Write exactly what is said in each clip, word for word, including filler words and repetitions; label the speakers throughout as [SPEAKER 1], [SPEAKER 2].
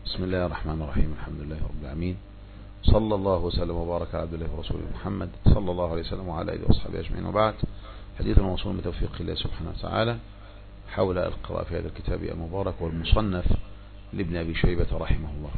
[SPEAKER 1] بسم الله الرحمن الرحيم. الحمد لله رب العالمين، صلى الله وسلم وبارك على عبد الله ورسوله محمد صلى الله عليه وسلم وعلى اله واصحابه اجمعين، وبعد. حديثنا موصول بتوفيق الله سبحانه وتعالى حول القراءة في هذا الكتاب المبارك والمصنف لابن أبي شيبة رحمه الله.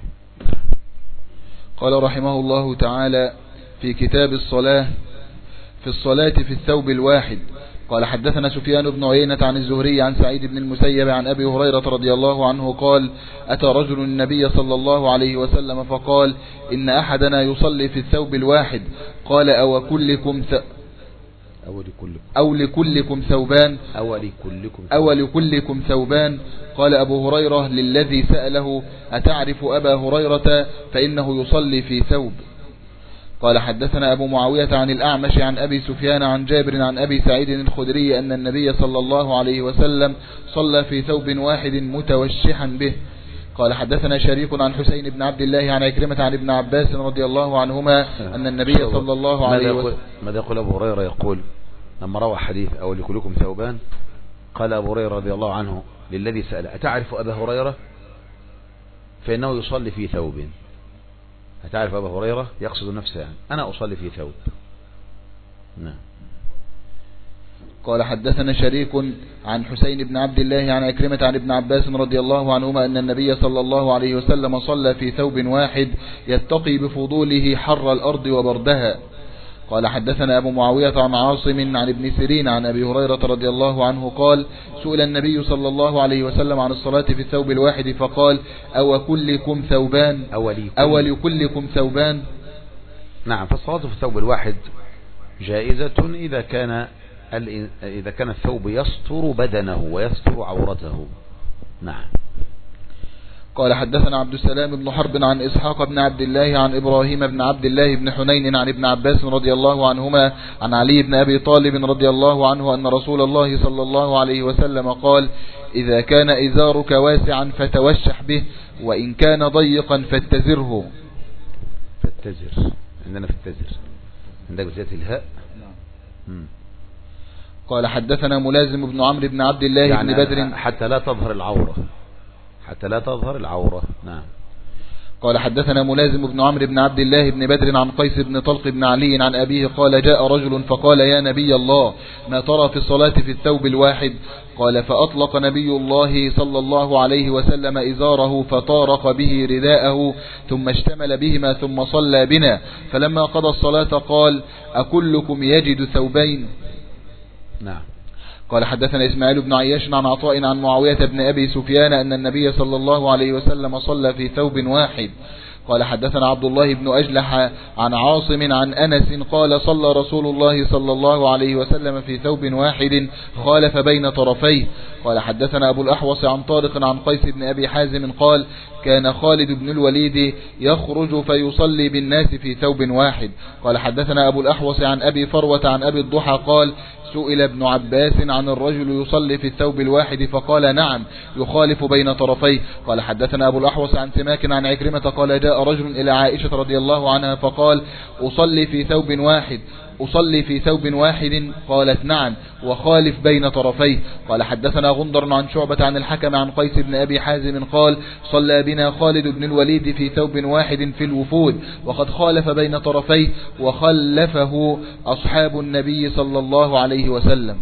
[SPEAKER 2] قال رحمه الله تعالى في كتاب الصلاة في الصلاة في الثوب الواحد. قال حدثنا سفيان بن عيينة عن الزهري عن سعيد بن المسيب عن أبي هريرة رضي الله عنه قال: أتى رجل النبي صلى الله عليه وسلم فقال: إن أحدنا يصلي في الثوب الواحد. قال: أو كلكم ث...
[SPEAKER 1] أو لكلكم
[SPEAKER 2] أو لكلكم ثوبان
[SPEAKER 1] أو لكلكم
[SPEAKER 2] أو لكلكم ثوبان. قال أبو هريرة للذي سأله: أتعرف أبا هريرة فإنه يصلي في ثوب. قال حدثنا أبو معاوية عن الأعمش عن أبي سفيان عن جابر عن أبي سعيد الخدري أن النبي صلى الله عليه وسلم صلى في ثوب واحد متوشحا به. قال حدثنا شريك عن حسين بن عبد الله عن عكرمة عن ابن عباس رضي الله عنهما أن النبي صلى الله عليه وسلم
[SPEAKER 1] ماذا يقول أبو هريرة؟ يقول لما روى حديث أو لكلكم ثوبان، قال أبو هريرة رضي الله عنه للذي سأل: أتعرف أبا هريرة فإنه يصلي في ثوب. أتعرف أبا هريرة؟ يقصد نفسه، يعني أنا أصلي في ثوب. نعم.
[SPEAKER 2] قال حدثنا شريك عن حسين بن عبد الله عن عكرمة عن ابن عباس رضي الله عنهما أن النبي صلى الله عليه وسلم صلى في ثوب واحد يتقي بفضوله حر الأرض وبردها. قال حدثنا أبو معاوية عن عاصم عن ابن سيرين عن أبي هريرة رضي الله عنه قال: سئل النبي صلى الله عليه وسلم عن الصلاة في الثوب الواحد فقال: أو كلكم ثوبان أو لكلكم ثوبان.
[SPEAKER 1] نعم. فالصلاة في الثوب الواحد جائزة إذا كان إذا كان الثوب يستر بدنه ويستر عورته. نعم.
[SPEAKER 2] قال حدثنا عبد السلام بن حرب عن إسحاق بن عبد الله عن إبراهيم بن عبد الله بن حنين عن ابن عباس رضي الله عنهما عن علي بن أبي طالب رضي الله عنه أن رسول الله صلى الله عليه وسلم قال: إذا كان إزارك واسعا فتوشح به، وإن كان ضيقا فاتزره.
[SPEAKER 1] فاتزر عندنا في التزر عندك بزيادة الهاء. نعم.
[SPEAKER 2] قال حدثنا ملازم بن عمرو بن عبد الله
[SPEAKER 1] يعني
[SPEAKER 2] بن بدر
[SPEAKER 1] حتى لا تظهر العورة حتى لا تظهر العورة. نعم.
[SPEAKER 2] قال حدثنا ملازم بن عمرو بن عبد الله بن بدر عن قيس بن طلق بن علي عن أبيه قال: جاء رجل فقال: يا نبي الله، ما ترى في الصلاة في الثوب الواحد؟ قال: فأطلق نبي الله صلى الله عليه وسلم إزاره فطارق به رداءه ثم اشتمل بهما ثم صلى بنا، فلما قضى الصلاة قال: أكلكم يجد ثوبين؟
[SPEAKER 1] نعم.
[SPEAKER 2] قال حدثنا إسماعيل بن عياش عن عطاء عن معاوية بن أبي سفيان أن النبي صلى الله عليه وسلم صلى في ثوب واحد. قال حدثنا عبد الله بن أجلح عن عاصم عن أنس قال: صلى رسول الله صلى الله عليه وسلم في ثوب واحد خالف بين طرفيه. قال حدثنا أبو الأحوص عن طارق عن قيس بن أبي حازم قال: كان خالد بن الوليد يخرج فيصلي بالناس في ثوب واحد. قال حدثنا أبو الأحوص عن أبي فروة عن أبي الضحى قال: سئل ابن عباس عن الرجل يصلي في الثوب الواحد فقال: نعم، يخالف بين طرفيه. قال حدثنا أبو الأحوص عن سماك عن عكرمة قال: جاء رجل إلى عائشة رضي الله عنها فقال: أصلي في ثوب واحد أصلي في ثوب واحد؟ قالت: نعم، وخالف بين طرفيه. قال حدثنا غندر عن شعبة عن الحكم عن قيس بن أبي حازم قال: صلى بنا خالد بن الوليد في ثوب واحد في الوفود، وقد خالف بين طرفيه، وخلفه أصحاب النبي صلى الله عليه وسلم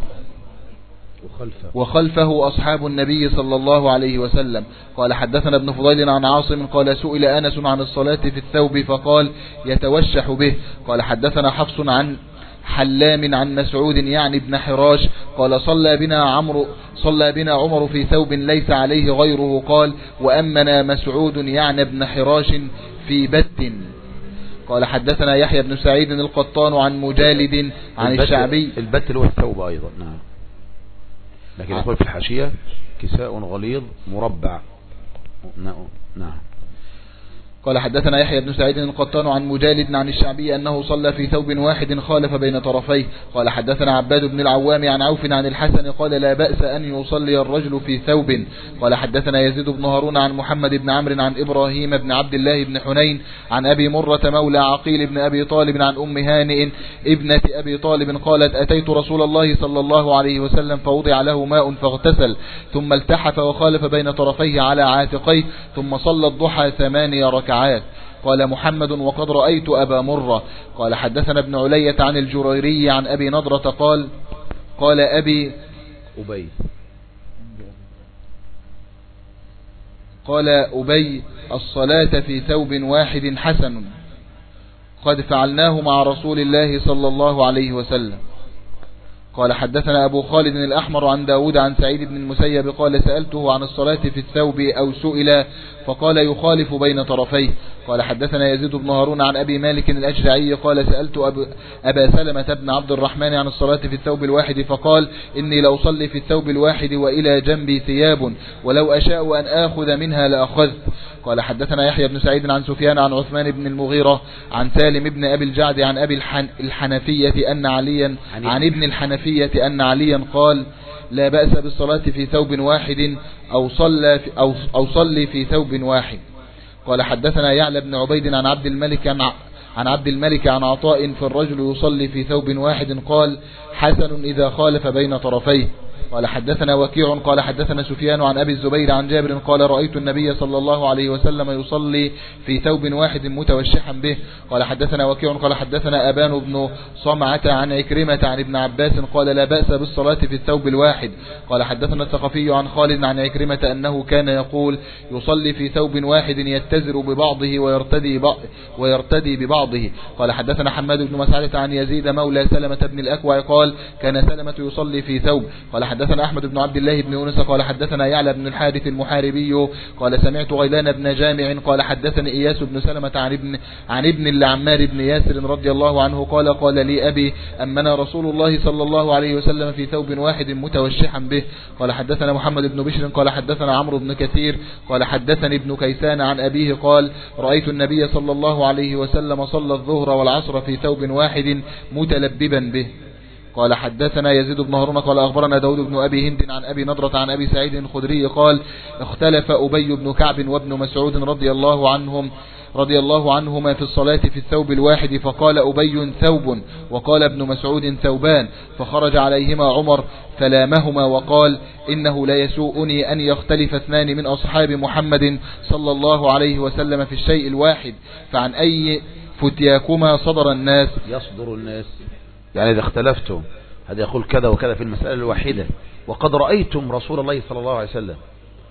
[SPEAKER 1] وخلفه,
[SPEAKER 2] وخلفه أصحاب النبي صلى الله عليه وسلم. قال حدثنا ابن فضيل عن عاصم قال: سئل أنس عن الصلاة في الثوب فقال: يتوشح به. قال حدثنا حفص عن حلام عن مسعود يعني ابن حراش قال: صلى بنا عمرو صلى بنا عمر في ثوب ليس عليه غيره. قال: وأمنا مسعود يعني ابن حراش في بت. قال حدثنا يحيى بن سعيد القطان عن مجالد عن
[SPEAKER 1] البت
[SPEAKER 2] الشعبي.
[SPEAKER 1] البت اللي هو الثوب أيضا. نعم. لكن يقول في الحاشية: كساء غليظ مربع. نعم.
[SPEAKER 2] قال حدثنا يحيى بن سعيد القطان عن مجالد عن الشعبي أنه صلى في ثوب واحد خالف بين طرفيه. قال حدثنا عباد بن العوام عن عوف عن الحسن قال لا بأس أن يصلي الرجل في ثوب. قال حدثنا يزيد بن هارون عن محمد بن عمرو عن إبراهيم بن عبد الله بن حنين عن أبي مرة مولى عقيل بن أبي طالب عن أم هانئ ابنة أبي طالب قالت أتيت رسول الله صلى الله عليه وسلم فوضع له ماء فاغتسل ثم التحف وخالف بين طرفيه على عاتقيه ثم صلى الضحى ثماني ركعات. قال محمد وقد رأيت أبا مرة. قال حدثنا ابن علية عن الجريري عن أبي نضرة قال قال أبي
[SPEAKER 1] أبي
[SPEAKER 2] قال أبي الصلاة في ثوب واحد حسن قد فعلناه مع رسول الله صلى الله عليه وسلم. قال حدثنا أبو خالد الأحمر عن داود عن سعيد بن المسيب قال سألته عن الصلاة في الثوب أو سئل فقال يخالف بين طرفيه. قال حدثنا يزيد بن هارون عن أبي مالك الأشجعي قال سألت أبا سلمة بن عبد الرحمن عن الصلاة في الثوب الواحد فقال إني لأصلي في الثوب الواحد وإلى جنبي ثياب ولو أشاء أن آخذ منها لأخذت. قال حدثنا يحيى بن سعيد عن سفيان عن عثمان بن المغيرة عن سالم بن أبي الجعد عن أبي الحنفية أن عليا عن ابن الحنفية أن عليا قال لا بأس بالصلاة في ثوب واحد أو صلى في أو, أو صلي في ثوب واحد. قال حدثنا يعلى بن عبيد عن عبد الملك عن, عن عبد الملك عن عطاء في الرجل يصلي في ثوب واحد قال حسن إذا خالف بين طرفيه. قال حدثنا وكيع قال حدثنا سفيان عن أبي الزبير عن جابر قال رأيت النبي صلى الله عليه وسلم يصلي في ثوب واحد متوشحا به. قال حدثنا وكيع قال حدثنا أبان بن صمعة عن عكرمة عن ابن عباس قال لا بأس بالصلاة في الثوب الواحد. قال حدثنا الثقفي عن خالد عن عكرمة أنه كان يقول يصلي في ثوب واحد يتزر ببعضه ويرتدي, ويرتدي ببعضه. قال حدثنا حماد بن مسعدة عن يزيد مولى سلمة بن الأكوع قال كان سلمة يصلي في ثوب. قال حدثنا أحمد بن عبد الله بن يونس قال حدثنا يعلى بن الحارث المحاربي قال سمعت غيلان بن جامع قال حدثني إياس بن سلمة عن ابن عن ابن لعمار بن ياسر رضي الله عنه قال قال لي أبي أمنا رسول الله صلى الله عليه وسلم في ثوب واحد متوشحا به. قال حدثنا محمد بن بشر قال حدثنا عمرو بن كثير قال حدثني ابن كيسان عن أبيه قال رأيت النبي صلى الله عليه وسلم صلى الظهر والعصر في ثوب واحد متلببا به. قال حدثنا يزيد بن هارون قال أخبرنا داود بن أبي هند عن أبي نضرة عن أبي سعيد الخدري قال اختلف أبي بن كعب وابن مسعود رضي الله عنهم رضي الله عنهما في الصلاة في الثوب الواحد فقال أبي ثوب وقال ابن مسعود ثوبان فخرج عليهما عمر فلامهما وقال إنه لا يسوءني أن يختلف اثنان من أصحاب محمد صلى الله عليه وسلم في الشيء الواحد فعن أي فتياكما صدر الناس
[SPEAKER 1] يصدر الناس يعني إذا اختلفتم هذا يقول كذا وكذا في المسألة الواحدة وقد رأيتم رسول الله صلى الله عليه وسلم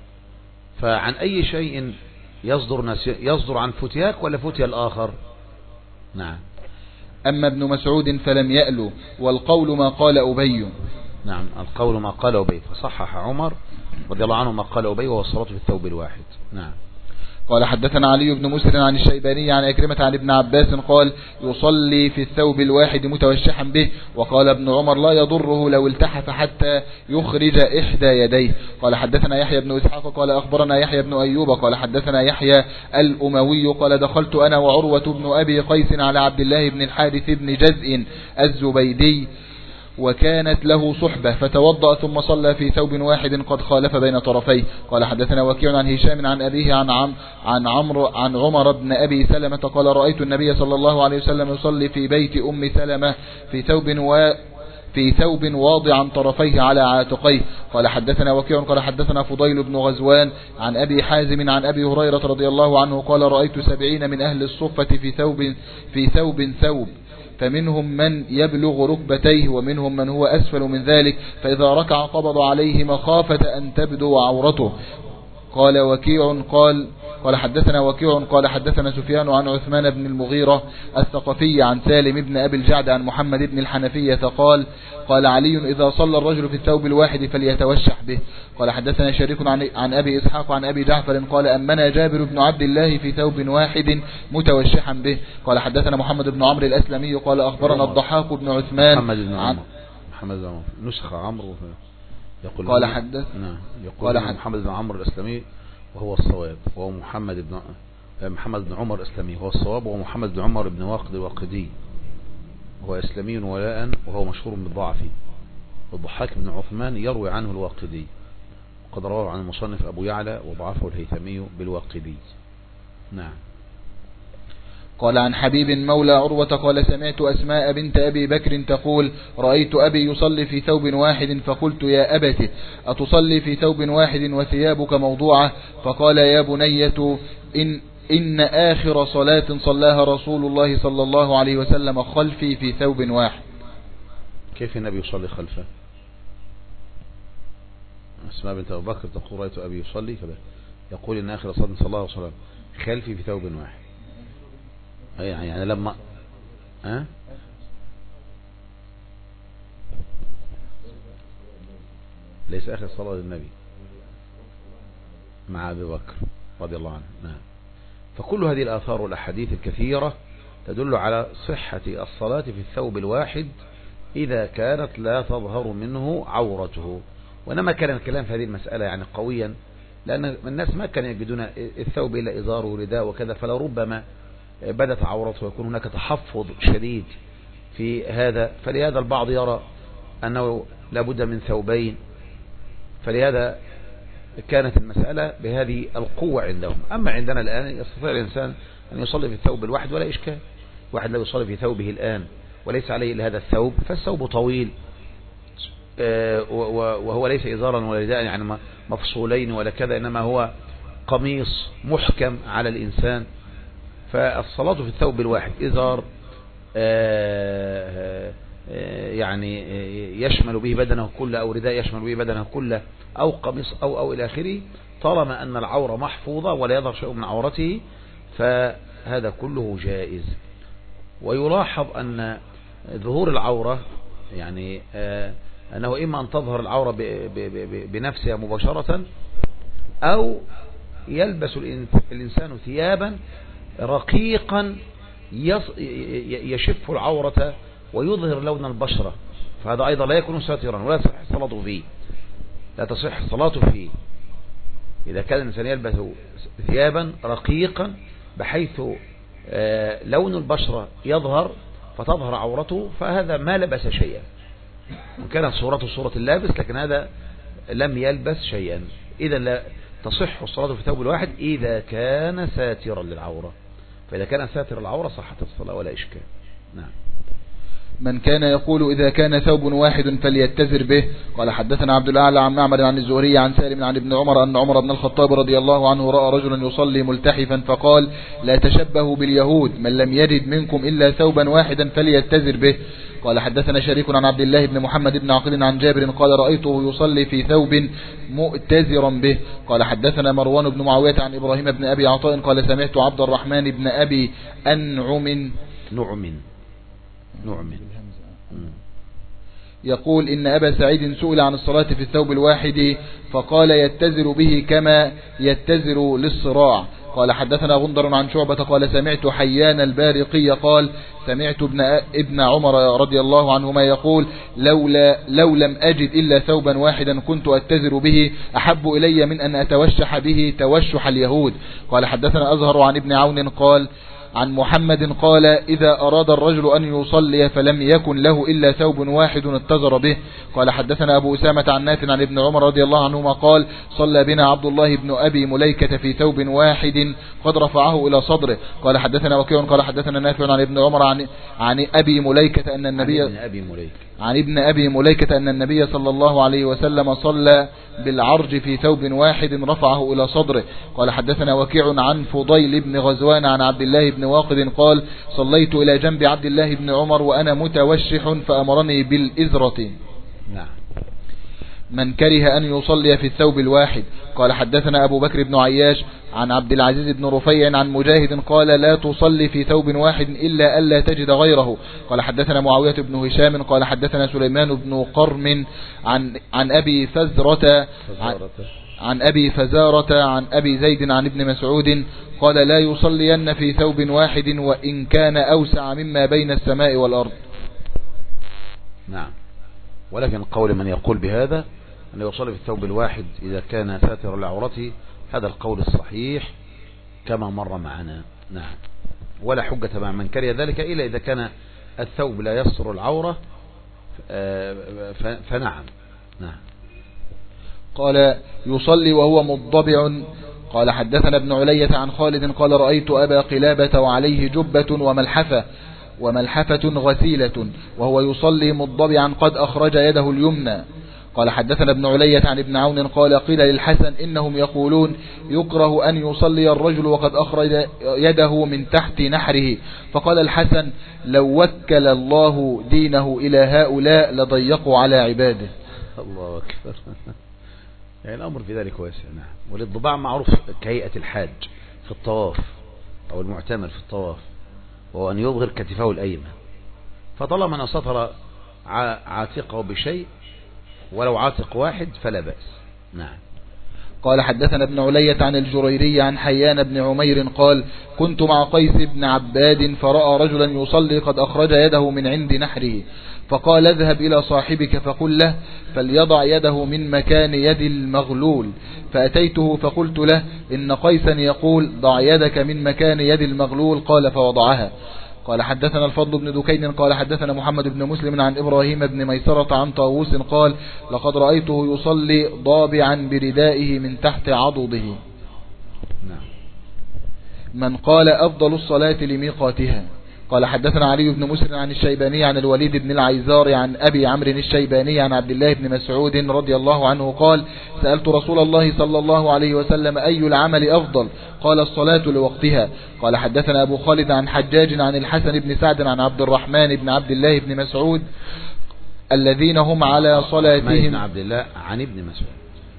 [SPEAKER 1] فعن أي شيء يصدر ناس يصدر عن فتياك ولا فتيا الآخر. نعم.
[SPEAKER 2] أما ابن مسعود فلم يألو والقول ما قال أبي.
[SPEAKER 1] نعم القول ما قال أبي فصحح عمر رضي الله عنه ما قال أبي وهو الصلاة في الثوب الواحد. نعم.
[SPEAKER 2] قال حدثنا علي بن مسر عن الشيباني عن أكرمة عن ابن عباس قال يصلي في الثوب الواحد متوشحا به. وقال ابن عمر لا يضره لو التحف حتى يخرج إحدى يديه. قال حدثنا يحيى بن إسحاق قال أخبرنا يحيى بن أيوب قال حدثنا يحيى الأموي قال دخلت أنا وعروة بن أبي قيس على عبد الله بن الحارث بن جزء الزبيدي وكانت له صحبة فتوضأ ثم صلى في ثوب واحد قد خالف بين طرفيه. قال حدثنا وكيع عن هشام عن أبيه عن عم عن عمرو عن عمر بن أبي سلمة قال رأيت النبي صلى الله عليه وسلم يصلي في بيت أم سلمة في ثوب و في ثوب واضعا طرفيه على عاتقيه. قال حدثنا وكيع قال حدثنا فضيل بن غزوان عن أبي حازم عن أبي هريرة رضي الله عنه قال رأيت سبعين من أهل الصفة في ثوب في ثوب ثوب فمنهم من يبلغ ركبتيه ومنهم من هو أسفل من ذلك فإذا ركع قبض عليه مخافة أن تبدو عورته. قال وكيع قال قال حدثنا وكيع قال حدثنا سفيان عن عثمان بن المغيرة الثقفي عن سالم بن أبي الجعد عن محمد بن الحنفية قال قال علي إذا صلى الرجل في الثوب الواحد فليتوشح به. قال حدثنا شريك عن, عن أبي إسحاق عن أبي جعفر قال أمنا جابر بن عبد الله في ثوب واحد متوشحا به. قال حدثنا محمد بن عمرو الأسلمي قال أخبرنا الضحاك بن عثمان
[SPEAKER 1] محمد بن عمرو محمد بن عمرو نسخة عمرو
[SPEAKER 2] يقول قال حدث
[SPEAKER 1] نعم يقول قال محمد بن عمرو الأسلمي وهو الصواب وهو محمد بن محمد بن عمر إسلامي، هو الصواب، وهو محمد بن عمر بن واقد الواقدي، هو إسلامي ولاء، وهو مشهور بالضعف. الضحاك بن عثمان يروي عنه الواقدي، وقد رواه عن المصنف أبو يعلى وضعفه الهيثمي بالواقدي. نعم.
[SPEAKER 2] قال عن حبيب مولى عروة قال سمعت أسماء بنت أبي بكر تقول رأيت أبي يصلي في ثوب واحد فقلت يا أبت أتصلي في ثوب واحد وثيابك موضوعة؟ فقال يا بنية إن, إن آخر صلاة صلاها رسول الله صلى الله عليه وسلم خلفي في ثوب واحد.
[SPEAKER 1] كيف النبي يصلي خلفه؟ أسماء بنت أبي بكر تقول رأيت أبي يصلي كذا، يقول إن آخر صلاة صلاها رسول الله خلفي في ثوب واحد. يعني, يعني لما أه؟ ليس آخر صلاة للنبي مع أبي بكر رضي الله عنه. نعم. فكل هذه الآثار والأحاديث الكثيرة تدل على صحة الصلاة في الثوب الواحد إذا كانت لا تظهر منه عورته. وإنما كان الكلام في هذه المسألة يعني قويا، لأن الناس ما كانوا يجدون الثوب إلا إزار ورداء وكذا، فلربما بدت عورته ويكون هناك تحفظ شديد في هذا، فلهذا البعض يرى أنه لابد من ثوبين، فلهذا كانت المسألة بهذه القوة عندهم. أما عندنا الآن يستطيع الإنسان أن يصلي في الثوب الواحد ولا إشكال. واحد لو يصلي في ثوبه الآن وليس عليه إلا هذا الثوب، فالثوب طويل وهو ليس إزارا ولا رداء يعني مفصولين ولا كذا، إنما هو قميص محكم على الإنسان. فالصلاة في الثوب الواحد إزار يعني يشمل به بدنه كله، أو رداء يشمل به بدنه كله، أو قميص أو أو إلى آخره، طالما أن العورة محفوظة ولا يظهر شيء من عورته فهذا كله جائز. ويلاحظ أن ظهور العورة يعني أنه إما أن تظهر العورة بنفسها مباشرة، أو يلبس الإنسان ثيابا رقيقا يشف العورة ويظهر لون البشرة، فهذا أيضا لا يكون ساترا ولا تصح الصلاة فيه، لا تصح الصلاة فيه. إذا كان الإنسان يلبس ثيابا رقيقا بحيث لون البشرة يظهر فتظهر عورته، فهذا ما لبس شيئا، وكانت صورته صورة اللابس لكن هذا لم يلبس شيئا. إذا لا تصح الصلاة في ثوب الواحد إذا كان ساترا للعورة، فإذا كان ساتر العورة صحت الصلاة ولا إشكال. نعم.
[SPEAKER 2] من كان يقول إذا كان ثوب واحد فليتزر به. قال حدثنا عبد الأعلى عن معمر عن الزهري عن سالم عن ابن عمر أن عمر بن الخطاب رضي الله عنه رأى رجلا يصلي ملتحفا فقال لا تشبهوا باليهود، من لم يجد منكم إلا ثوبا واحدا فليتزر به. قال حدثنا شريك عن عبد الله بن محمد بن عقيل عن جابر قال رأيته يصلي في ثوب مؤتزرا به. قال حدثنا مروان بن معاوية عن إبراهيم بن أبي عطاء قال سمعت عبد الرحمن بن أبي أنعم
[SPEAKER 1] نعم نعم
[SPEAKER 2] يقول إن أبا سعيد سئل عن الصلاة في الثوب الواحد فقال يتزر به كما يتزر للصراع. قال حدثنا غندر عن شعبة قال سمعت حيان البارقي قال سمعت ابن, ابن عمر رضي الله عنهما يقول لولا لو لم أجد إلا ثوبا واحدا كنت أتزر به أحب إلي من أن أتوشح به توشح اليهود. قال حدثنا أزهر عن ابن عون قال عن محمد قال إذا أراد الرجل أن يصلي فلم يكن له إلا ثوب واحد اتزر به. قال حدثنا أبو أسامة عن نافع عن ابن عمر رضي الله عنهما قال صلى بنا عبد الله بن أبي مليكة في ثوب واحد قد رفعه إلى صدره. قال حدثنا وكيع قال حدثنا نافع عن ابن عمر عن, عن أبي مليكة أن النبي
[SPEAKER 1] عن ابن أبي مليكة
[SPEAKER 2] عن ابن أبي مليكة أن النبي صلى الله عليه وسلم صلى بالعرج في ثوب واحد رفعه إلى صدره. قال حدثنا وكيع عن فضيل بن غزوان عن عبد الله بن واقد قال صليت إلى جنب عبد الله بن عمر وأنا متوشح فأمرني بالإزرة.
[SPEAKER 1] نعم.
[SPEAKER 2] من كره أن يصلي في الثوب الواحد. قال حدثنا أبو بكر بن عياش عن عبد العزيز بن رفيع عن مجاهد قال لا تصلي في ثوب واحد إلا ألا تجد غيره. قال حدثنا معاوية بن هشام قال حدثنا سليمان بن قرم عن عن أبي فزرة عن, عن أبي فزارة عن أبي زيد عن ابن مسعود قال لا يصلين في ثوب واحد وإن كان أوسع مما بين السماء والأرض.
[SPEAKER 1] نعم. ولكن قول من يقول بهذا أن يصلي في الثوب الواحد إذا كان ساتر لعورته هذا القول الصحيح كما مر معنا. نعم. ولا حجة مع من كره ذلك إلا إذا كان الثوب لا يستر العورة فنعم. نعم.
[SPEAKER 2] قال يصلي وهو مضطبع. قال حدثنا ابن علية عن خالد قال رأيت أبا قلابة وعليه جبة وملحفة وملحفة غسيلة وهو يصلي مضطبعا قد أخرج يده اليمنى. قال حدثنا ابن علية عن ابن عون قال قيل للحسن إنهم يقولون يكره أن يصلي الرجل وقد أخرج يده من تحت نحره. فقال الحسن لو وكل الله دينه إلى هؤلاء لضيقوا على عباده.
[SPEAKER 1] الله أكبر. يعني الأمر في ذلك واسع. نعم. وللضباع معروف كهيئة الحاج في الطواف أو المعتمر في الطواف، وهو أن يظهر كتفه الأيمن، فطالما أن سطر عاتقه بشيء ولو عاتق واحد فلا بأس. نعم.
[SPEAKER 2] قال حدثنا ابن علية عن الجريري عن حيان بن عمير قال كنت مع قيس بن عباد فرأى رجلا يصلي قد أخرج يده من عند نحره، فقال اذهب إلى صاحبك فقل له فليضع يده من مكان يد المغلول. فأتيته فقلت له إن قيسا يقول ضع يدك من مكان يد المغلول، قال فوضعها. قال حدثنا الفضل بن دكين قال حدثنا محمد بن مسلم عن إبراهيم بن ميسرة عن طاووس قال لقد رأيته يصلي ضابعا بردائه من تحت عضده. من قال أفضل الصلاة لميقاتها. قال حدثنا علي بن مسلم عن الشيباني عن الوليد بن العيزار عن أبي عمرو الشيباني عن عبد الله بن مسعود رضي الله عنه قال سألت رسول الله صلى الله عليه وسلم أي العمل أفضل؟ قال الصلاة لوقتها. قال حدثنا أبو خالد عن حجاج عن الحسن بن سعد عن عبد الرحمن بن عبد الله بن مسعود الذين هم على صلاتهم.
[SPEAKER 1] عبد الله عن ابن مسعود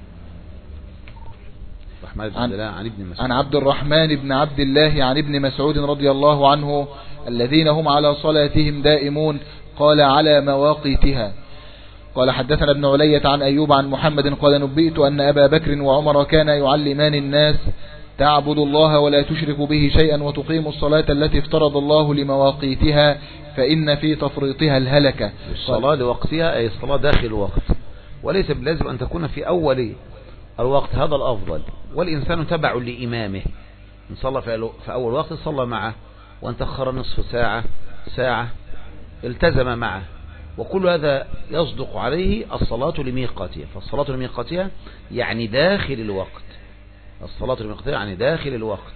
[SPEAKER 2] عن, عن عبد الرحمن بن عبد الله عن ابن مسعود رضي الله عنه الذين هم على صلاتهم دائمون. قال على مواقيتها. قال حدثنا ابن علية عن أيوب عن محمد قال نبئت أن أبا بكر وعمر كان يعلمان الناس تعبد الله ولا تشرك به شيئا وتقيم الصلاة التي افترض الله لمواقيتها فإن في تفريطها الهلكة.
[SPEAKER 1] الصلاة لوقتها أي الصلاة داخل الوقت، وليس بلازم أن تكون في أول الوقت، هذا الأفضل. والإنسان تبع لإمامه، إن صلى في أول وقت صلى معه، وأن تأخر نصف ساعة ساعة التزم معه، وكل هذا يصدق عليه الصلاة لميقاتها. فالصلاة لميقاتها يعني داخل الوقت، الصلاة لميقاتها يعني داخل الوقت.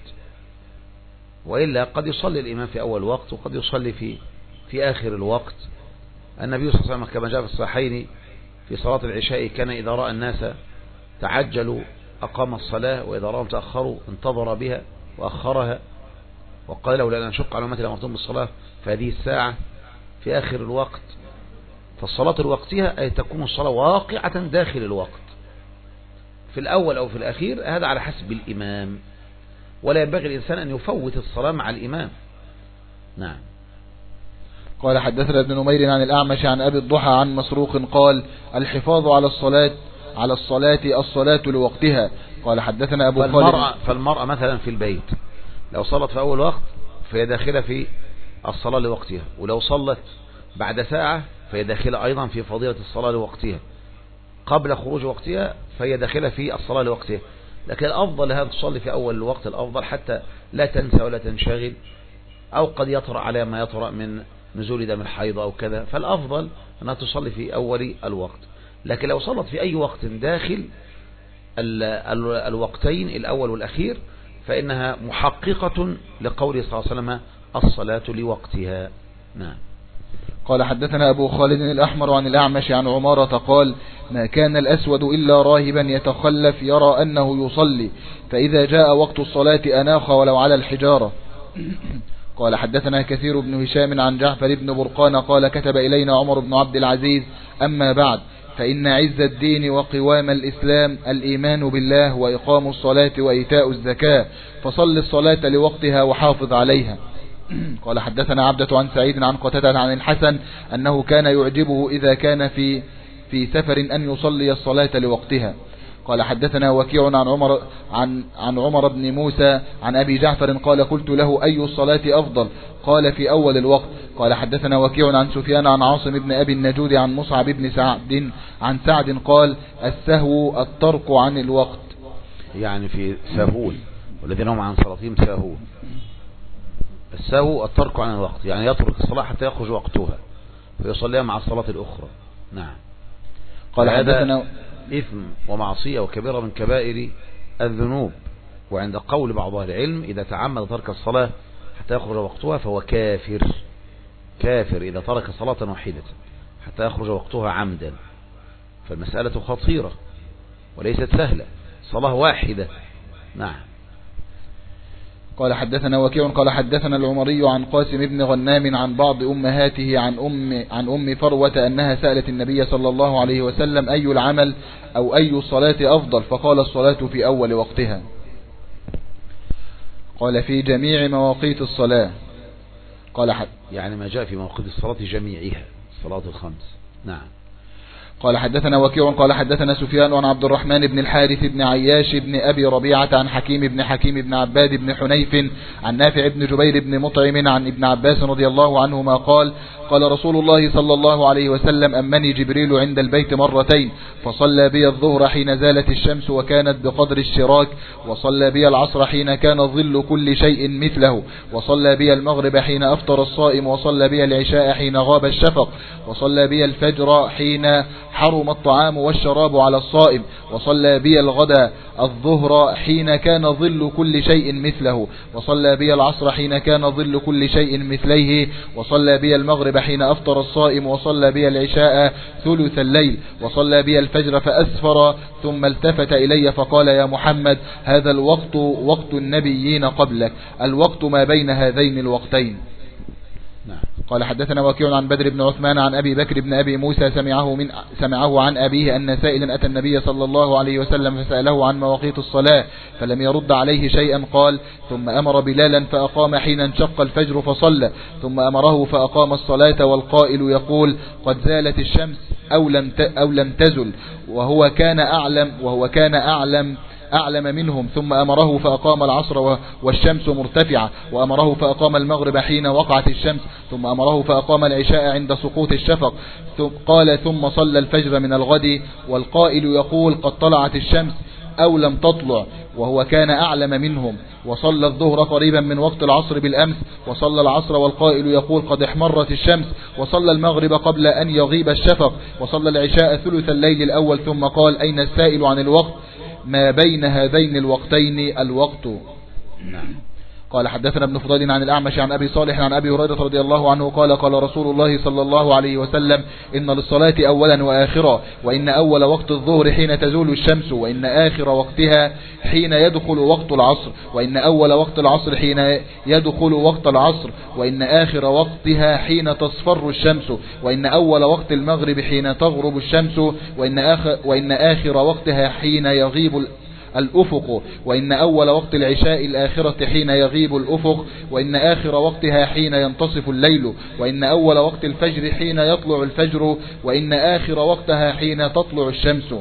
[SPEAKER 1] وإلا قد يصلي الإمام في أول وقت وقد يصلي في في آخر الوقت. النبي صلى الله عليه وسلم كما جاء في الصحيحين في صلاة العشاء كان إذا رأى الناس تعجلوا أقام الصلاة، وإذا رأوا تأخروا انتظر بها وأخرها، وقال لولا أن أشق على أمتي لأمرتهم بالصلاة فهذه الساعة في آخر الوقت. فالصلاة الوقتها أي تكون الصلاة واقعة داخل الوقت في الأول أو في الأخير، هذا على حسب الإمام، ولا ينبغي الإنسان أن يفوت الصلاة مع الإمام. نعم.
[SPEAKER 2] قال حدثنا ابن نمير عن الأعمش عن أبي الضحى عن مسروق قال الحفاظ على الصلاة على الصلاة الصلاة لوقتها. قال حدثنا أبو
[SPEAKER 1] فالمرأة, فالمرأة مثلا في البيت لو صلت في أول وقت فهي داخلة في الصلاة لوقتها، ولو صلت بعد ساعة فهي داخلة أيضا في فضيلة الصلاة لوقتها، قبل خروج وقتها فهي داخلة في الصلاة لوقتها. لكن الأفضل لها تصلي في أول الوقت، الأفضل حتى لا تنسى ولا تنشغل، أو قد يطرأ على ما يطرأ من نزول دم الحيض أو كذا، فالأفضل أنها تصلي في أول الوقت. لكن لو صلت في أي وقت داخل الوقتين الأول والأخير فإنها محققة لقوله صلى الله عليه وسلم الصلاة لوقتها. نعم.
[SPEAKER 2] قال حدثنا أبو خالد الأحمر عن الأعمش عن عمارة قال ما كان الأسود إلا راهبا يتخلف يرى أنه يصلي، فإذا جاء وقت الصلاة أناخ ولو على الحجارة. قال حدثنا كثير بن هشام عن جعفر بن برقان قال كتب إلينا عمر بن عبد العزيز أما بعد فإن عز الدين وقوام الإسلام الإيمان بالله وإقام الصلاة وإيتاء الزكاة، فصل الصلاة لوقتها وحافظ عليها. قال حدثنا عبدة عن سعيد عن قتادة عن الحسن أنه كان يعجبه إذا كان في في سفر أن يصلي الصلاة لوقتها. قال حدثنا وكيع عن عمر عن عن عمر بن موسى عن أبي جعفر قال قلت له أي الصلاة أفضل؟ قال في أول الوقت. قال حدثنا وكيع عن سفيان عن عاصم بن أبي النجود عن مصعب بن سعد عن سعد قال السهو الترك عن الوقت،
[SPEAKER 1] يعني في سهول والذين هم عن صلاتهم ساهون. السهو الترك عن الوقت، يعني يترك الصلاة حتى يخرج وقتها فيصليها مع الصلاة الأخرى. نعم.
[SPEAKER 2] قال حدثنا
[SPEAKER 1] إثم ومعصية وكبيرة من كبائر الذنوب. وعند قول بعض أهل العلم إذا تعمد ترك الصلاة حتى يخرج وقتها فهو كافر. كافر إذا ترك صلاة واحدة حتى يخرج وقتها عمدا. فالمسألة خطيرة وليست سهلة، صلاة واحدة. نعم.
[SPEAKER 2] قال حدثنا وكيع قال حدثنا العمري عن قاسم بن غنام عن بعض أمهاته عن أم, عن أم فروة أنها سألت النبي صلى الله عليه وسلم أي العمل أو أي الصلاة أفضل؟ فقال الصلاة في أول وقتها. قال في جميع مواقيت الصلاة. قال حد
[SPEAKER 1] يعني ما جاء في مواقيت الصلاة جميعها الصلاة الخمس. نعم.
[SPEAKER 2] قال حدثنا وكيع قال حدثنا سفيان عن عبد الرحمن بن الحارث بن عياش بن أبي ربيعة عن حكيم بن حكيم بن عباد بن حنيف عن نافع بن جبير بن مطعم عن ابن عباس رضي الله عنهما قال قال رسول الله صلى الله عليه وسلم أمني جبريل عند البيت مرتين فصلى بي الظهر حين زالت الشمس وكانت بقدر الشراك، وصلى بي العصر حين كان ظل كل شيء مثله، وصلى بي المغرب حين أفطر الصائم، وصلى بي العشاء حين غاب الشفق، وصلى بي الفجر حين حرم الطعام والشراب على الصائم، وصلى بي الغد الظهر حين كان ظل كل شيء مثله، وصلى بي العصر حين كان ظل كل شيء مثليه، وصلى بي المغرب حين أفطر الصائم، وصلى بي العشاء ثلث الليل، وصلى بي الفجر فأسفر ثم التفت إلي فقال يا محمد هذا الوقت وقت النبيين قبلك، الوقت ما بين هذين الوقتين.
[SPEAKER 1] نعم.
[SPEAKER 2] قال حدثنا وكيع عن بدر بن عثمان عن أبي بكر بن أبي موسى سمعه, من سمعه عن أبيه أن سائلا أتى النبي صلى الله عليه وسلم فسأله عن مواقيت الصلاة فلم يرد عليه شيئا. قال ثم أمر بلالا فأقام حين انشق الفجر فصلى، ثم أمره فأقام الصلاة والقائل يقول قد زالت الشمس أو لم أو لم تزل، وهو كان أعلم وهو كان أعلم أعلم منهم، ثم أمره فأقام العصر والشمس مرتفعة، وأمره فأقام المغرب حين وقعت الشمس، ثم أمره فأقام العشاء عند سقوط الشفق. قال ثم صلى الفجر من الغد والقائل يقول قد طلعت الشمس أو لم تطلع، وهو كان أعلم منهم، وصلى الظهر قريبا من وقت العصر بالأمس، وصلى العصر والقائل يقول قد احمرت الشمس، وصلى المغرب قبل أن يغيب الشفق، وصلى العشاء ثلث الليل الأول، ثم قال أين السائل عن الوقت؟ ما بين هذين الوقتين الوقت.
[SPEAKER 1] نعم.
[SPEAKER 2] قال حدثنا ابن فضيل عن الأعمش عن أبي صالح عن أبي هريرة رضي الله عنه قال قال رسول الله صلى الله عليه وسلم إن للصلاة أولا وآخرا، وإن أول وقت الظهر حين تزول الشمس، وإن آخر وقتها حين يدخل وقت العصر، وإن أول وقت العصر حين يدخل وقت العصر، وإن آخر وقتها حين تصفر الشمس، وإن أول وقت المغرب حين تغرب الشمس، وإن آخر, وإن آخر وقتها حين يغيب الأفق، وإن أول وقت العشاء الآخرة حين يغيب الأفق، وإن آخر وقتها حين ينتصف الليل، وإن أول وقت الفجر حين يطلع الفجر، وإن آخر وقتها حين تطلع الشمس.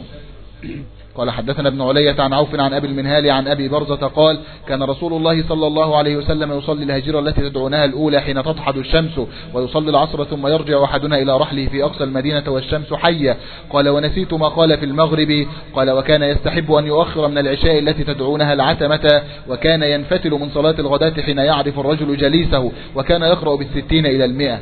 [SPEAKER 2] قال حدثنا ابن علية عن عوف عن أبي المنهال عن أبي برزة قال كان رسول الله صلى الله عليه وسلم يصلي الهجرة التي تدعونها الأولى حين تضحد الشمس، ويصلي العصر ثم يرجع أحدنا إلى رحله في أقصى المدينة والشمس حية. قال ونسيت ما قال في المغرب. قال وكان يستحب أن يؤخر من العشاء التي تدعونها العتمة، وكان ينفتل من صلاة الغداة حين يعرف الرجل جليسه، وكان يقرأ بالستين إلى المئة.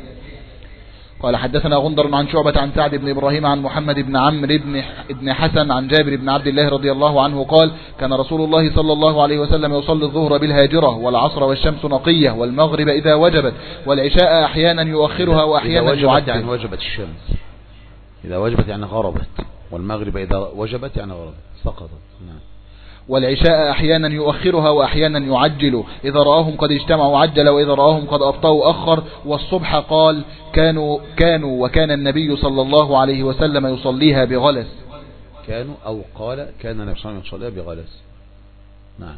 [SPEAKER 2] قال حدثنا غندر عن شعبة عن سعد بن إبراهيم عن محمد بن عمرو بن حسن عن جابر بن عبد الله رضي الله عنه قال كان رسول الله صلى الله عليه وسلم يصلي الظهر بالهاجرة، والعصر والشمس نقية، والمغرب إذا وجبت، والعشاء أحيانا يؤخرها وأحيانا يعجل.
[SPEAKER 1] يعني وجبت الشمس إذا وجبت يعني غربت، والمغرب إذا وجبت يعني غربت سقطت. نعم.
[SPEAKER 2] والعشاء أحيانا يؤخرها وأحيانا يعجل، إذا رآهم قد اجتمعوا عجل، وإذا رآهم قد أبطأوا أخر. والصبح قال كانوا كانوا وكان النبي صلى الله عليه وسلم يصليها بغلس.
[SPEAKER 1] كانوا أو قال كان النبي صلى الله عليه وسلم يصليها بغلس. نعم.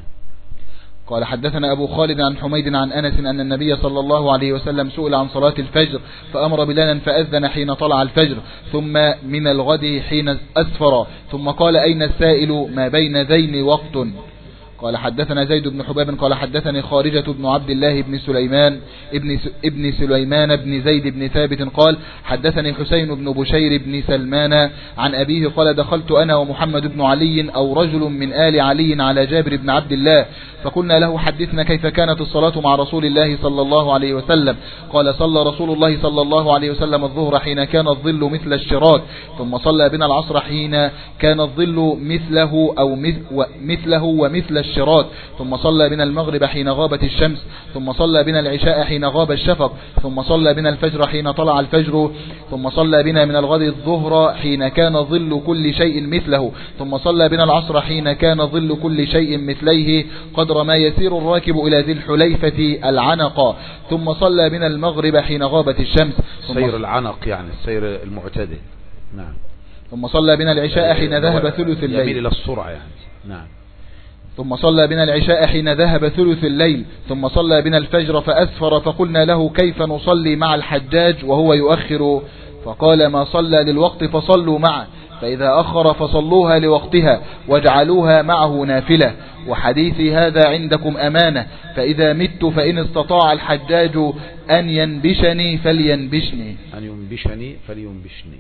[SPEAKER 2] قال حدثنا أبو خالد عن حميد عن أنس أن النبي صلى الله عليه وسلم سئل عن صلاة الفجر فأمر بلالا فأذن حين طلع الفجر، ثم من الغد حين أسفر، ثم قال أين السائل؟ ما بين ذين وقت. قال حدثنا زيد بن حباب قال حدثني خارجة بن عبد الله بن سليمان ابن ابن سليمان بن زيد بن ثابت قال حدثني حسين بن بشير بن سلمان عن أبيه قال دخلت أنا ومحمد بن علي أو رجل من آل علي على جابر بن عبد الله فقلنا له حدثنا كيف كانت الصلاة مع رسول الله صلى الله عليه وسلم. قال صلى رسول الله صلى الله عليه وسلم الظهر حين كان الظل مثل الشراك ثم صلى بنا العصر حين كان الظل مثله أو مثله ومثل الشراك ثم صلى بنا المغرب حين غابت الشمس ثم صلى بنا العشاء حين غاب الشفق ثم صلى بنا الفجر حين طلع الفجر ثم صلى بنا من الغد الظهر حين كان ظل كل شيء مثله ثم صلى بنا العصر حين كان ظل كل شيء مثليه قدر ما يسير الراكب إلى ذي الحليفة العنق ثم صلى بنا المغرب حين غابت الشمس
[SPEAKER 1] سير العنق يعني السير المعتدل. نعم.
[SPEAKER 2] ثم صلى بنا العشاء حين ذهب ثلث الليل
[SPEAKER 1] يميل إلى السرعة يعني. نعم.
[SPEAKER 2] ثم صلى بنا العشاء حين ذهب ثلث الليل ثم صلى بنا الفجر فأسفر فقلنا له كيف نصلي مع الحجاج وهو يؤخر فقال ما صلى للوقت فصلوا معه فإذا أخر فصلوها لوقتها واجعلوها معه نافلة وحديثي هذا عندكم أمانة فإذا مت فإن استطاع الحجاج أن ينبشني فلينبشني
[SPEAKER 1] أن ينبشني فلينبشني.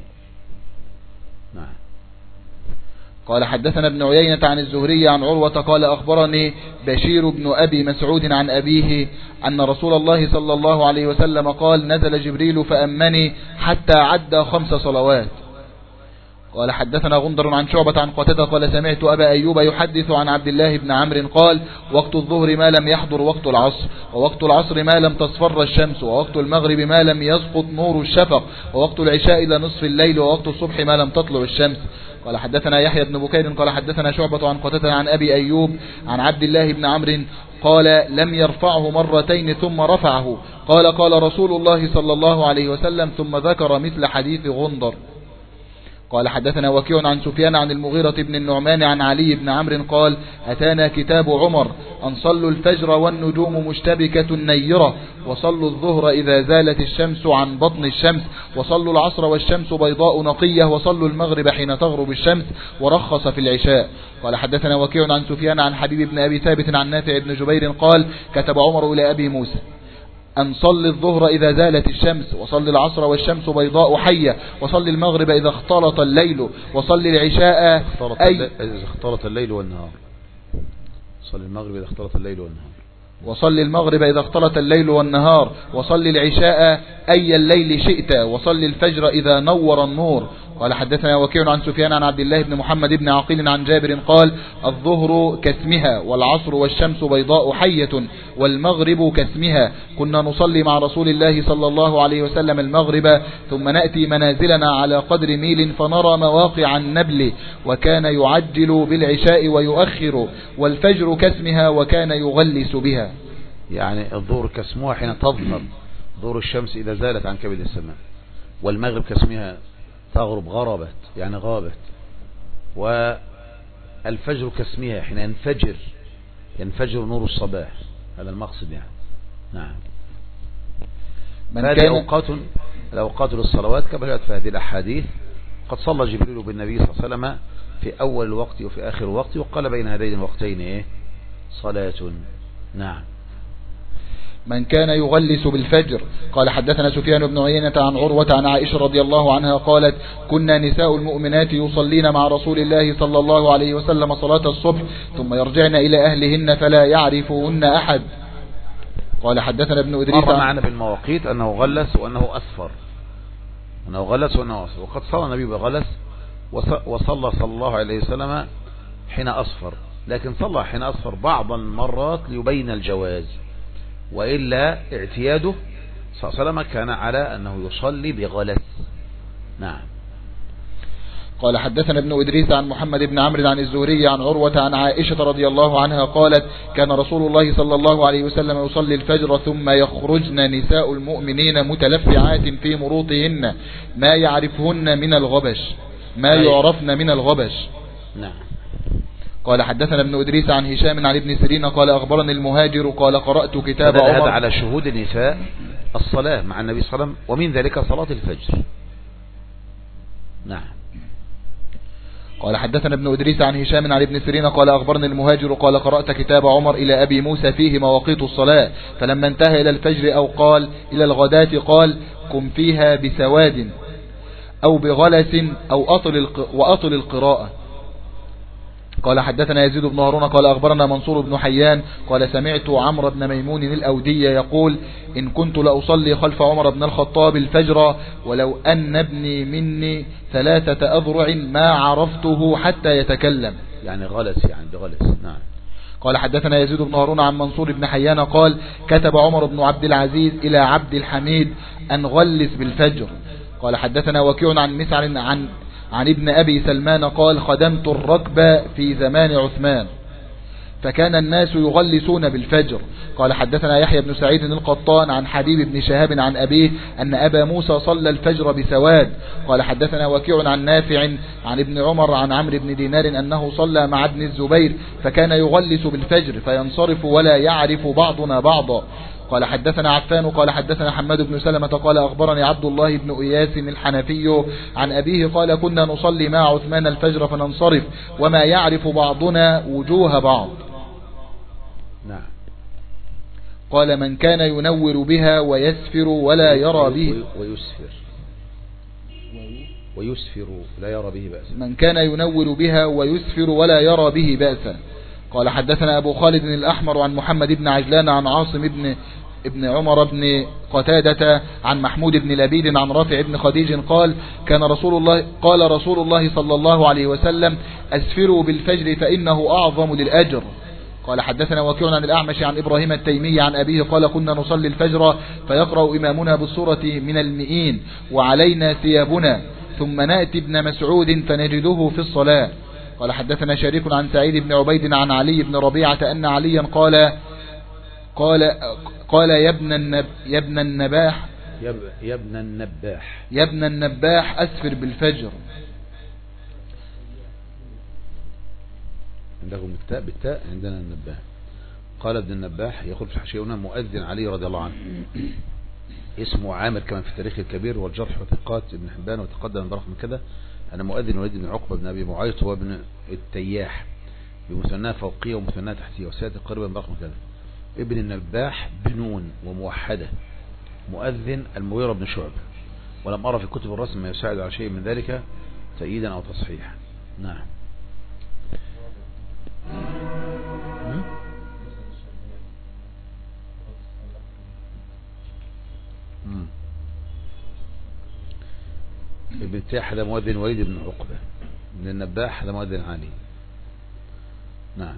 [SPEAKER 1] نعم.
[SPEAKER 2] قال حدثنا ابن عيينة عن الزهري عن عروة قال أخبرني بشير بن أبي مسعود عن أبيه أن رسول الله صلى الله عليه وسلم قال نزل جبريل فأمني حتى عد خمس صلوات. قال حدثنا غندر عن شعبة عن قتادة قال سمعت أبا أيوب يحدث عن عبد الله بن عمرو قال وقت الظهر ما لم يحضر وقت العصر ووقت العصر ما لم تصفر الشمس ووقت المغرب ما لم يسقط نور الشفق ووقت العشاء إلى نصف الليل ووقت الصبح ما لم تطلع الشمس. قال حدثنا يحيى بن بكير قال حدثنا شعبة عن قتادة عن أبي أيوب عن عبد الله بن عمرو قال لم يرفعه مرتين ثم رفعه قال قال رسول الله صلى الله عليه وسلم ثم ذكر مثل حديث غندر. قال حدثنا وكيع عن سفيان عن المغيرة بن النعمان عن علي بن عمرو قال أتانا كتاب عمر أن صلوا الفجر والنجوم مشتبكة نيرة وصلوا الظهر إذا زالت الشمس عن بطن الشمس وصلوا العصر والشمس بيضاء نقية وصلوا المغرب حين تغرب الشمس ورخص في العشاء. قال حدثنا وكيع عن سفيان عن حبيب بن أبي ثابت عن نافع بن جبير قال كتب عمر إلى أبي موسى أن صل الظهر إذا زالت الشمس وصل العصر والشمس بيضاء حية وصل المغرب إذا اختلط الليل وصل العشاء
[SPEAKER 1] أي إذا اختلط الليل والنهار صل المغرب إذا اختلط الليل والنهار
[SPEAKER 2] وصل المغرب إذا اختلط الليل والنهار وصل العشاء أي الليل شئت وصل الفجر إذا نور النور. قال حدثنا وكيع عن سفيان عن عبد الله بن محمد بن عقيل عن جابر قال الظهر كاسمها والعصر والشمس بيضاء حية والمغرب كاسمها كنا نصلي مع رسول الله صلى الله عليه وسلم المغرب ثم نأتي منازلنا على قدر ميل فنرى مواقع النبل وكان يعجل بالعشاء ويؤخر والفجر كاسمها وكان يغلس بها.
[SPEAKER 1] يعني الظهر كاسمها حين تظهر ظهور الشمس إذا زالت عن كبد السماء والمغرب كاسمها تغرب غربت يعني غابت والفجر كاسمها حين ينفجر ينفجر نور الصباح هذا المقصد يعني. نعم. هذه أوقات الأوقات للصلوات كما جاءت في هذه الأحاديث قد صلى جبريل بالنبي صلى الله عليه وسلم في أول الوقت وفي آخر الوقت وقال بين هذين الوقتين إيه صلاة. نعم.
[SPEAKER 2] من كان يغلس بالفجر. قال حدثنا سفيان بن عيينة عن عروة عن عائشة رضي الله عنها قالت كنا نساء المؤمنات يصلين مع رسول الله صلى الله عليه وسلم صلاة الصبح ثم يرجعن إلى أهلهن فلا يعرفهن أحد. قال حدثنا ابن إدريس
[SPEAKER 1] مر معنا بالمواقيت أنه غلس وأنه أسفر أنه غلس وأنه أسفر وقد صلى النبي بغلس وصلى صلى الله عليه وسلم حين أصفر لكن صلى حين أصفر بعض المرات ليبين الجواز وإلا اعتياده صلى الله عليه وسلم كان على أنه يصلي بغلس. نعم.
[SPEAKER 2] قال حدثنا ابن إدريس عن محمد بن عمرو عن الزهري عن عروة عن عائشة رضي الله عنها قالت كان رسول الله صلى الله عليه وسلم يصلي الفجر ثم يخرجن نساء المؤمنين متلفعات في مروطهن ما يعرفهن من الغبش ما يعرفن من الغبش.
[SPEAKER 1] نعم.
[SPEAKER 2] قال حدثنا ابن إدريس عن هشام عن ابن سيرين قال أخبرني المهاجر قال قرأت كتاب عمر.
[SPEAKER 1] هذا على شهود النساء الصلاة مع النبي صلى الله عليه وسلم ومن ذلك صلاة الفجر. نعم.
[SPEAKER 2] قال حدثنا ابن إدريس عن هشام عن ابن سيرين قال أخبرني المهاجر قال قرأت كتاب عمر إلى أبي موسى فيه مواقيت الصلاة، فلما انتهى إلى الفجر أو قال إلى الغداة قال قم فيها بسواد أو بغلس أو أطل وأطل القراءة. قال حدثنا يزيد بن هارون قال أخبرنا منصور بن حيان قال سمعت عمرو بن ميمون الأودي يقول إن كنت لأصلي خلف عمر بن الخطاب الفجر ولو أن ابني مني ثلاثة أذرع ما عرفته حتى يتكلم،
[SPEAKER 1] يعني غلس يعني بغلس. نعم.
[SPEAKER 2] قال حدثنا يزيد بن هارون عن منصور بن حيان قال كتب عمر بن عبد العزيز إلى عبد الحميد أن غلس بالفجر. قال حدثنا وكيع عن مسعر عن عن ابن أبي سلمان قال خدمت الركب في زمان عثمان فكان الناس يغلسون بالفجر. قال حدثنا يحيى بن سعيد القطان عن حبيب بن شهاب عن أبيه أن أبا موسى صلى الفجر بسواد. قال حدثنا وكيع عن نافع عن ابن عمر عن عمرو بن دينار أنه صلى مع ابن الزبير فكان يغلس بالفجر فينصرف ولا يعرف بعضنا بعضا. قال حدثنا عفان قال حدثنا حماد بن سلمة قال أخبرني عبد الله بن إياس الحنفي عن أبيه قال كنا نصلي مع عثمان الفجر فننصرف وما يعرف بعضنا وجوه بعض.
[SPEAKER 1] نعم.
[SPEAKER 2] قال من كان ينور بها ويسفر ولا يرى به
[SPEAKER 1] ويسفر ويسفر لا يرى به بأسا
[SPEAKER 2] من كان ينور بها ويسفر ولا يرى به بأسا. قال حدثنا أبو خالد الأحمر عن محمد بن عجلان عن عاصم بن ابن عمر بن قتادة عن محمود بن لبيد عن رافع بن خديج قال كان رسول الله قال رسول الله صلى الله عليه وسلم أسفروا بالفجر فإنه أعظم للأجر. قال حدثنا وكيع عن الأعمش عن إبراهيم التيمي عن أبيه قال كنا نصلي الفجر فيقرأ إمامنا بالسورة من المئين وعلينا ثيابنا ثم نأتي ابن مسعود فنجده في الصلاة. قال حدثنا شريك عن سعيد بن عبيد عن علي بن ربيعة أن عليا قال قال قال يا ابن النب يا ابن النباح
[SPEAKER 1] يا ابن النباح
[SPEAKER 2] يا ابن النباح أسفر بالفجر.
[SPEAKER 1] عندكم بالتاء بالتاء عندنا النباح. قال ابن النباح يقول في حاشيته مؤذن علي رضي الله عنه اسمه عامر كما في التاريخ الكبير والجرح وثقات ابن حبان وتقدم برقم كده أنا مؤذن وليد بن عقبة بن أبي معيط هو ابن التياح بمثناه فوقية ومثناه تحتية وسيأتي قريبا برقم كده. ابن النباح بنون وموحدة مؤذن المغيرة بن شعبة ولم أرى في كتب الرسم ما يساعد على شيء من ذلك تأييدا أو تصحيحا. نعم. ابن التياح هذا مؤذن وليد بن عقبة. ابن النباح هذا مؤذن علي. نعم.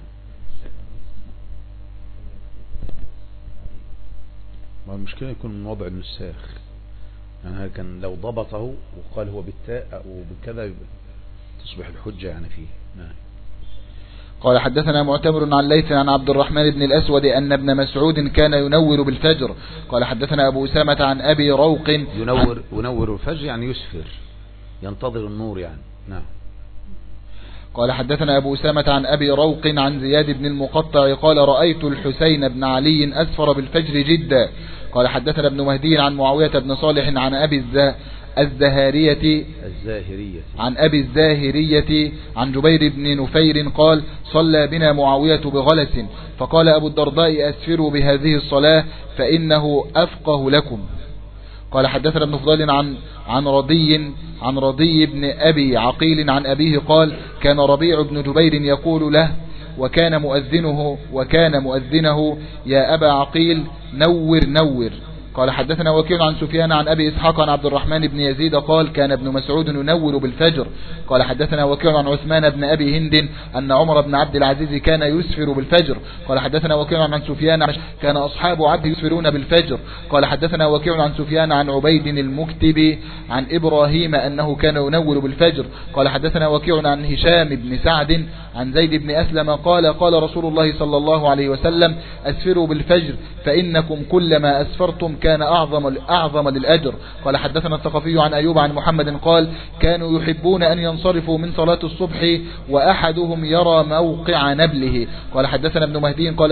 [SPEAKER 1] ما المشكلة يكون من وضع النساخ يعني كان لو ضبطه وقال هو بالتاء أو بكذا تصبح الحجة يعني فيه. نعم.
[SPEAKER 2] قال حدثنا معتمر عن ليث عن عبد الرحمن بن الأسود أن ابن مسعود كان ينور بالفجر. قال حدثنا أبو أسامة عن أبي روق
[SPEAKER 1] ينور ينور الفجر يعني يسفر ينتظر النور يعني. نعم.
[SPEAKER 2] قال حدثنا أبو أسامة عن أبي روق عن زياد بن المقطع قال رأيت الحسين بن علي أسفر بالفجر جدا. قال حدثنا ابن مهدي عن معاوية بن صالح عن أبي الزهرية
[SPEAKER 1] الزاهرية
[SPEAKER 2] عن أبي الزاهرية عن جبير بن نفير قال صلى بنا معاوية بغلس فقال أبو الدرداء أسفروا بهذه الصلاة فإنه أفقه لكم. قال حدثنا ابن فضال عن عن رضي عن رضي بن أبي عقيل عن أبيه قال كان ربيع بن جبير يقول له وكان مؤذنه وكان مؤذنه يا أبا عقيل نور نور. قال حدثنا وكيع عن سفيان عن أبي إسحاق عن عبد الرحمن بن يزيد قال كان ابن مسعود ينور بالفجر. قال حدثنا وكيع عن عثمان بن أبي هند أن عمر بن عبد العزيز كان يسفر بالفجر. قال حدثنا وكيع عن سفيان كان أصحاب عبد يسفرون بالفجر. قال حدثنا وكيع عن سفيان عن عبيد المكتب عن إبراهيم أنه كان ينور بالفجر. قال حدثنا وكيع عن هشام بن سعد عن زيد بن أسلم قال قال رسول الله صلى الله عليه وسلم أسفروا بالفجر فإنكم كلما أسفرتم كان أعظم أعظم للأجر. قال حدثنا الثقفي عن أيوب عن محمد قال كانوا يحبون أن ينصرفوا من صلاة الصبح وأحدهم يرى موقع نبله. قال حدثنا ابن مهدي قال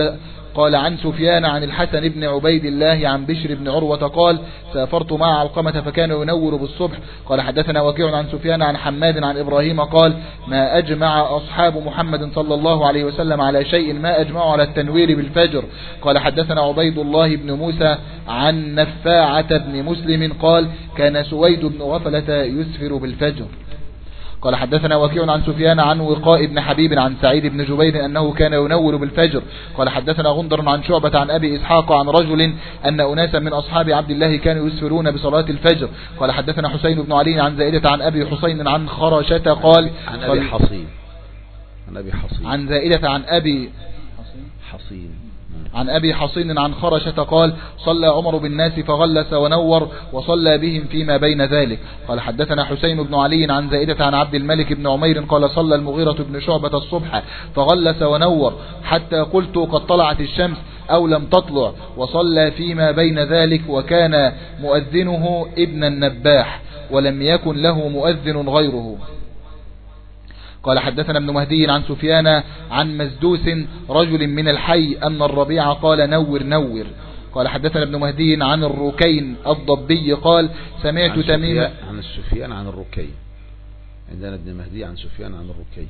[SPEAKER 2] قال عن سفيان عن الحسن بن عبيد الله عن بشر بن عروة قال سافرت مع علقمة فكان ينور بالصبح. قال حدثنا وكيع عن سفيان عن حماد عن إبراهيم قال ما أجمع أصحاب محمد صلى الله عليه وسلم على شيء ما أجمعوا على التنوير بالفجر. قال حدثنا عبيد الله بن موسى عن نفاعة بن مسلم قال كان سويد بن غفلة يسفر بالفجر. قال حدثنا وكيع عن سفيان عن وقاء بن حبيب عن سعيد بن جبير أنه كان ينور بالفجر. قال حدثنا غندر عن شعبة عن أبي إسحاق عن رجل أن أناسا من أصحاب عبد الله كانوا يسفرون بصلاة الفجر. قال حدثنا حسين بن علي عن زائدة عن أبي حسين عن خرشة قال
[SPEAKER 1] عن أبي حصين عن أبي حصين
[SPEAKER 2] عن زائدة عن أبي
[SPEAKER 1] حصين
[SPEAKER 2] عن أبي حصين عن خرشة قال صلى عمر بالناس فغلس ونور وصلى بهم فيما بين ذلك. قال حدثنا حسين بن علي عن زائدة عن عبد الملك بن عمير قال صلى المغيرة بن شعبة الصبح فغلس ونور حتى قلت قد طلعت الشمس أو لم تطلع وصلى فيما بين ذلك وكان مؤذنه ابن النباح ولم يكن له مؤذن غيره. قال حدثنا ابن مهدي عن سفيان عن مزدوس رجل من الحي أن الربيع قال نور نور. قال حدثنا ابن مهدي عن الركين الضبي قال سمعت تميم
[SPEAKER 1] عن السفيان عن الركين. عندنا ابن مهدي عن سفيان عن الركين.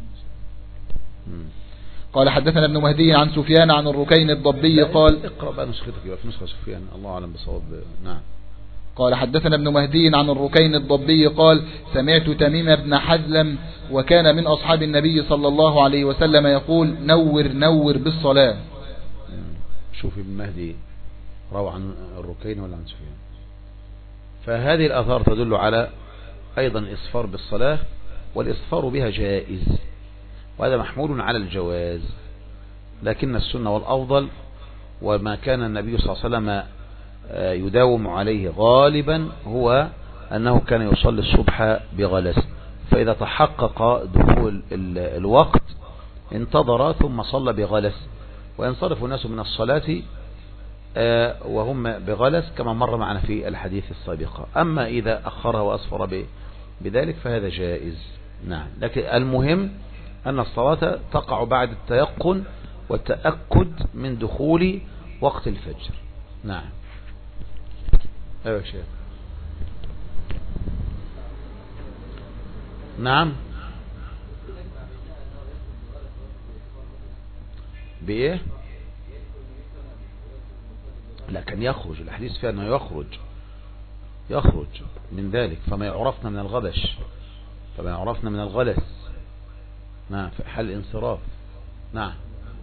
[SPEAKER 2] قال حدثنا ابن مهدي عن سفيان عن الركين الضبي قال
[SPEAKER 1] اقرأ بقى نسختك يبقى في نسخة سفيان الله أعلم بصواب. نعم.
[SPEAKER 2] قال حدثنا ابن مهدي عن الركين الضبي قال سمعت تميم بن حزلم وكان من أصحاب النبي صلى الله عليه وسلم يقول نور نور بالصلاة.
[SPEAKER 1] شوف ابن مهدي روى عن الركين ولا عن سفيان. فهذه الآثار تدل على أيضا الإصفار بالصلاة والإصفار بها جائز وهذا محمول على الجواز لكن السنة والأفضل وما كان النبي صلى الله عليه وسلم يداوم عليه غالبا هو أنه كان يصلي الصبح بغلس فإذا تحقق دخول الوقت انتظر ثم صلى بغلس وينصرف الناس من الصلاة وهم بغلس كما مر معنا في الحديث السابقة. أما إذا أخرها وأسفر بذلك فهذا جائز. نعم. لكن المهم أن الصلاة تقع بعد التيقن والتأكد من دخول وقت الفجر. نعم. ايوه شيخ. نعم. بايه؟ لا كان يخرج الحديث فيها انه يخرج يخرج من ذلك فما يعرفنا من الغبش فما يعرفنا من الغلس. نعم في حال الانصراف. نعم.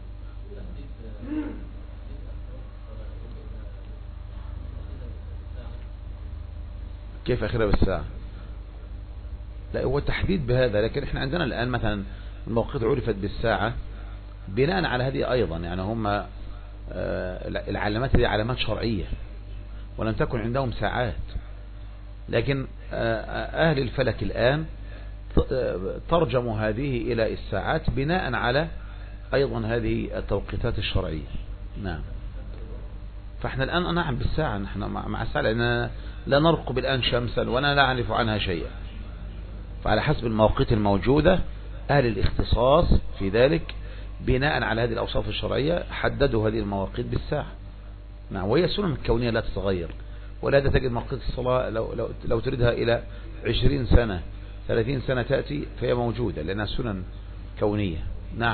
[SPEAKER 1] كيف اخرها بالساعة؟ لا هو تحديد بهذا لكن احنا عندنا الان مثلا المواقيت عرفت بالساعة بناء على هذه ايضا يعني هم العلامات هذه علامات شرعية ولم تكن عندهم ساعات لكن اهل الفلك الان ترجموا هذه الى الساعات بناء على ايضا هذه التوقيتات الشرعية. نعم. فاحنا الان نعم بالساعة نحن مع الساعة لأننا لا نرقب الآن شمسا ولا نعرف عنها شيئا فعلى حسب المواقيت الموجودة أهل الاختصاص في ذلك بناء على هذه الأوصاف الشرعية حددوا هذه المواقيت بالساعة. نعم. وهي السنن الكونية لا تتغير ولهذا تجد مواقيت الصلاة لو, لو, لو تردها إلى عشرين سنة ثلاثين سنة تأتي فهي موجودة لأنها سنن كونية. نعم.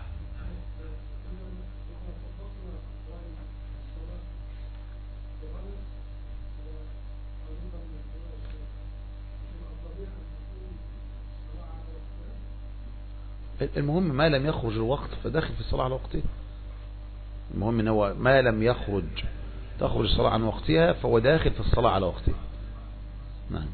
[SPEAKER 1] المهم ما لم يخرج الوقت فداخل في الصلاة على وقته. المهم ان هو ما لم يخرج تخرج الصلاة عن وقتها فهو داخل في الصلاة على وقته. نعم.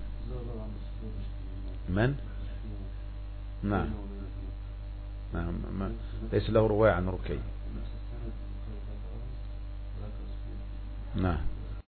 [SPEAKER 1] من؟ نعم. نعم. ما ليس له رواية عن ركي. نعم.